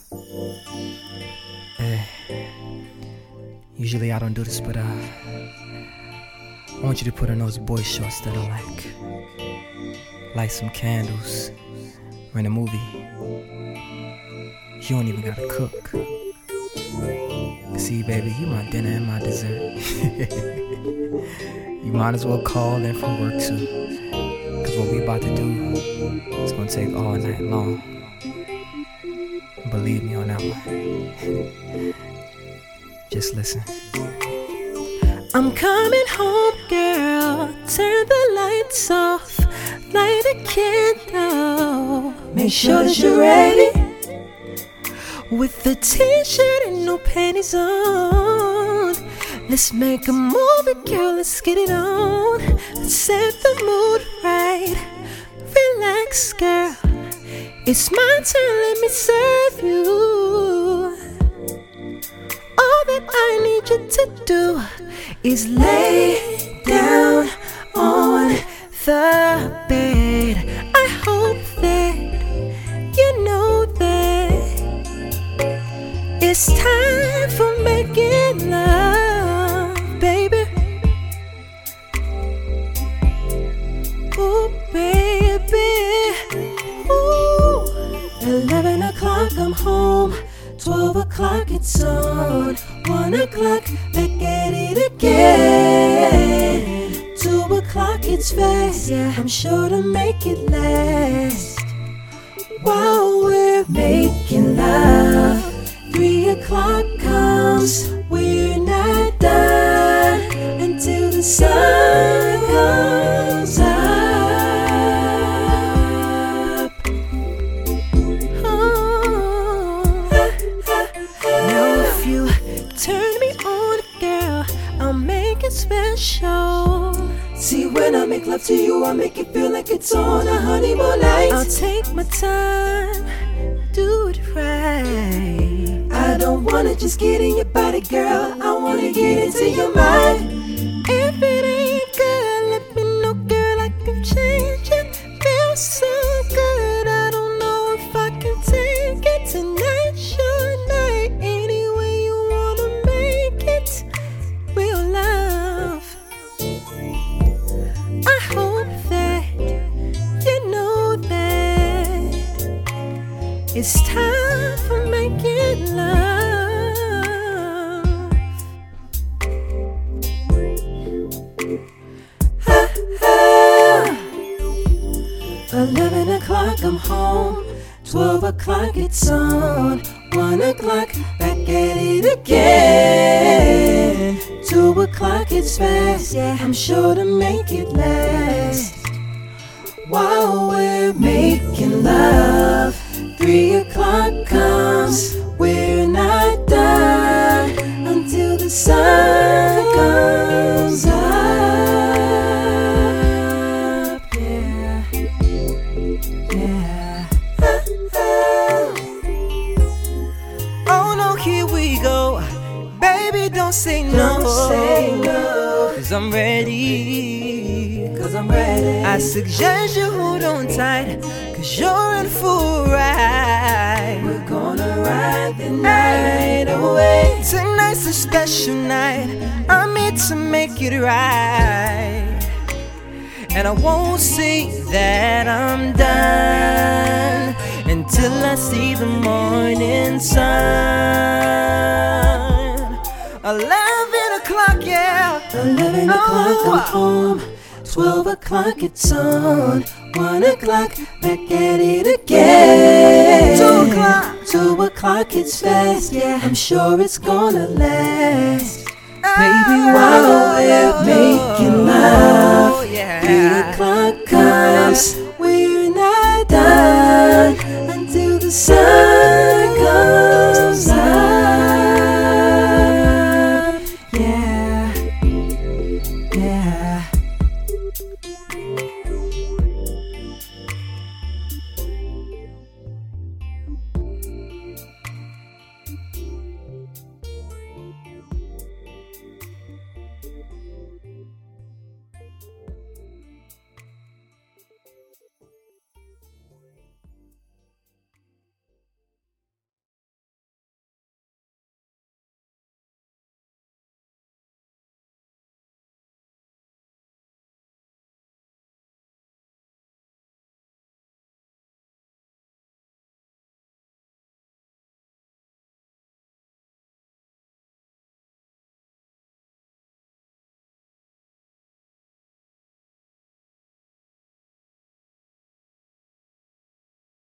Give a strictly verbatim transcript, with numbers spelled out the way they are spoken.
Hey, usually I don't do this, but uh, I want you to put on those boy shorts that I like. Light some candles. We're in a movie. You don't even gotta cook. See, baby, you my dinner and my dessert. You might as well call in from work too, cause what we about to do is gonna take all night long. Believe me on that one. Just listen. I'm coming home, girl. Turn the lights off. Light a candle. Make sure that you're ready. With the t-shirt and no panties on. Let's make a movie, girl. Let's get it on. Let's set the mood right. Relax, girl. It's my turn, let me serve you. All that I need you to do is lay down on the bed. I hope that you know that it's time for making love, baby. Ooh, baby. Ooh. Eleven o'clock, I'm home. Twelve o'clock, it's on. One o'clock, back at it again. Two o'clock, it's fast. Yeah, I'm sure to make it last. While we're making love, three o'clock comes. We're not done until the sun comes up. Turn me on, girl, I'll make it special. See, when I make love to you, I make it feel like it's on a honeymoon night. I'll take my time, do it right. I don't wanna just get in your body, girl, I wanna get into your mind. If it ain't good, let me know, girl, I can change it. Feels so good, I don't know if I can take it. Tonight's your night, any way you wanna make it. Real love, I hope that you know that it's time for making love. Eleven o'clock, I'm home. Twelve o'clock, it's on. One o'clock, back at it again. Two o'clock, it's fast. Yeah, I'm sure to make it last. While we're making love, three o'clock comes. We're not done until the sun comes up. Yeah, yeah. Oh no, here we go. Baby, don't say no. Don't say no. Cause I'm ready. Cause I'm ready. I suggest you hold on tight. Cause you're in full ride. We're gonna ride the night away. Tonight's a special night. I'm here to make it right. And I won't say that I'm done until I see the morning sun. Eleven o'clock, yeah. Eleven o'clock, I'm home. Twelve o'clock, it's on. One o'clock, back at it again. Two o'clock. Two o'clock, it's fast. Yeah, I'm sure it's gonna last. Baby, while we're making love, yeah. three o'clock comes.